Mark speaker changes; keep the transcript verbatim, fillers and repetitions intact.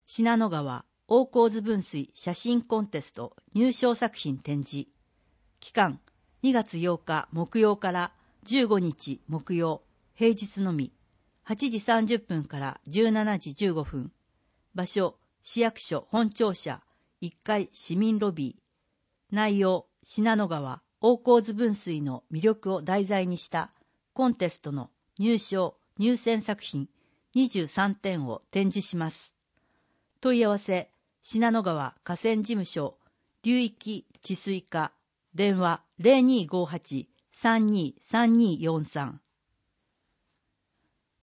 Speaker 1: 信濃川大河津分水写真コンテスト入賞作品展示。期間にがつようか木曜からじゅうごにち木曜、平日のみ、はちじさんじゅっぷんからじゅうしちじじゅうごふん。場所、市役所本庁舎いっかい市民ロビー。内容、信濃川大河津分水の魅力を題材にしたコンテストの入賞・入選作品にじゅうさんてんを展示します。問い合わせ、信濃川河川事務所流域治水課、電話 ゼロにーごーはち さんにーさんにーよんさん。